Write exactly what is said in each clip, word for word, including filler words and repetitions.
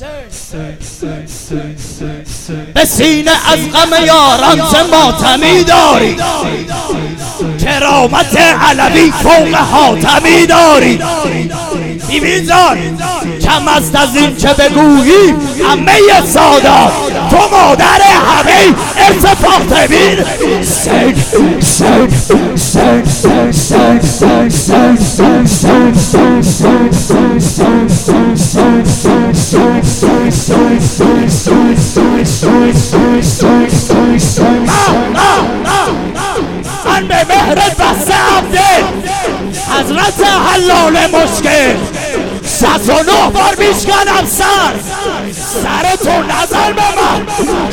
به سینه از غم یاران چه ماتمی داری، کرامت علوی فوق حاتمی داری. بیبی جان کم است از این که بگویی همه سادات تو مادر همه ارث فاطمی. سگ سگ سگ سگ سگ سگ سگ سگ سگ من به مهرت بسته عبده حضرت حلال مشکل شصت و نه بار میشکنم سر سر تو نظر به من.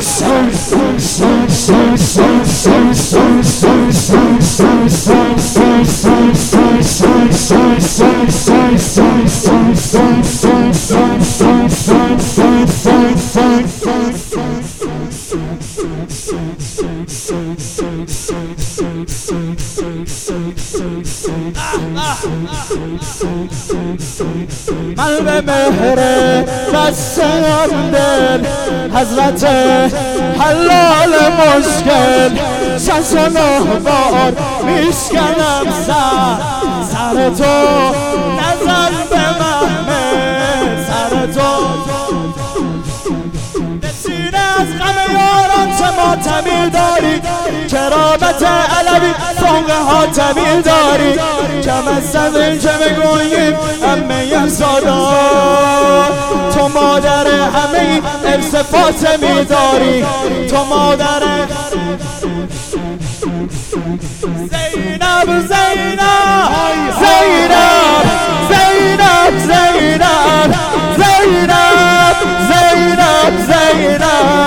من به مهر بستم دل حضرت حلال مشکل شصت و نه بار میشکنم سر سر تو نظر به من سر تو. به سینه از غم یاران چه ماتمی داری، کرامت علوی فوق حاتمی داری. کم است از این که بگوییم همه سادات تو مادر همه ارث فاطمی داری. تو مادر زینب زینب زینب زینب زینب زینب زینب زینب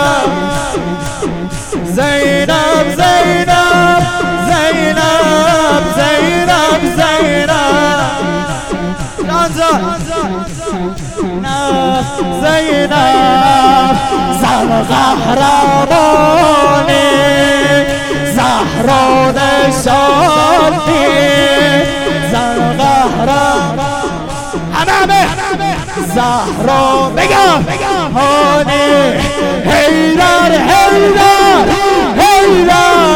زینب زینب زینب زینب زینب زینب زن قهرمانی زهرا نشانی زن قهرمانی همه همه زهرا بگم هانی حیدر حیدر حیدر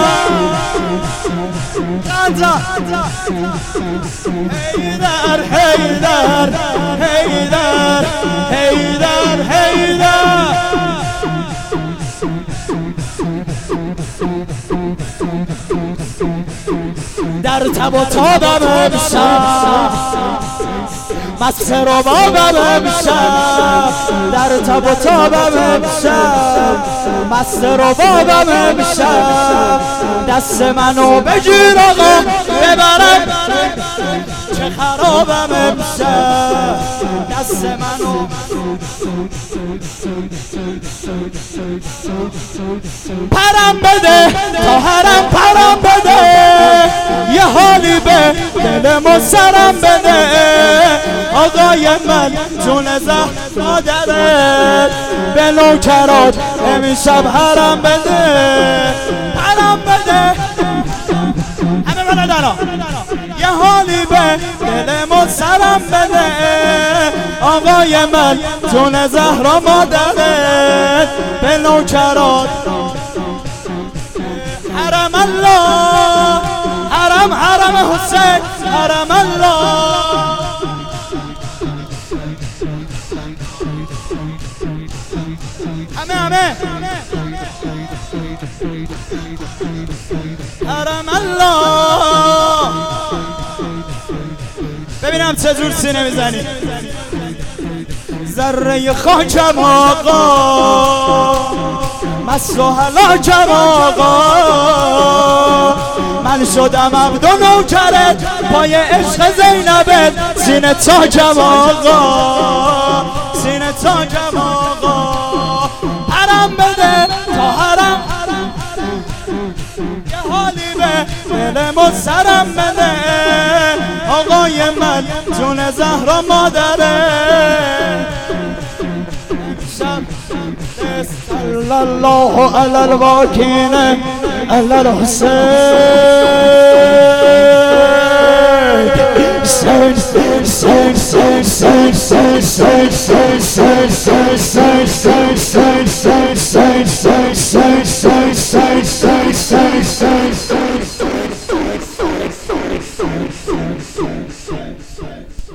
حیدر حیدر حیدر حیدر حیدر. در تب و تابم امشب مست ربابم امشب، در تب و تابم امشب مست ربابم امشب. دست منو بگیر آقا ببرم چه خرابم امشب. دست منو پرم بده تا حرم پرم بده، یه حالی به دلمو سرم بده. آقای من جون زهر مادرت به نوکرات امشب حرم بده پرم بده. همه من دارا یه حالی به دلمو سرم بده. آقای من جون زهر مادرت به نوکرات حرم الله حرم حرم حسین حرم الله. همه همه حرم الله. ببینم چجور سینه میزنی. ذره خاکم آقا مست و هلاکم آقا، من شدم عبد و نوکرت پای عشق زینبت سینه تاکم آقا سینه تاکم آقا. حرم بده تا حرم یه حالی به دلمو سرم بده. آقای من جون زهرا مادره صلی الله علی الواکین علی الحسین. Say, say, say, say, say, say, say, say, say.